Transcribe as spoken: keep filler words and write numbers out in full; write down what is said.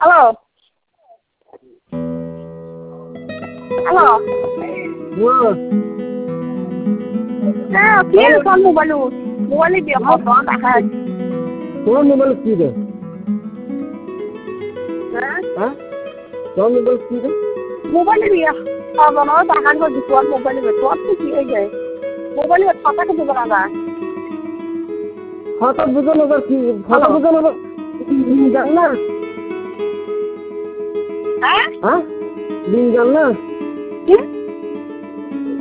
hello hello হ্যাঁ কে কোন mobile মোবাইলে দিয়ে কথা দেখা কোন মোবাইল কি রে হ্যাঁ হ্যাঁ কোন মোবাইল কি রে মোবাইলে দিয়ে কথা না দেখা গো দিওয়ার মোবাইলে তো আপনি কি হয়ে যায় মোবাইলে কথা কত বড় না খাতা বুঝো না কি খাতা বুঝো না জান না হ্যাঁ হ্যাঁ দিন জান না কি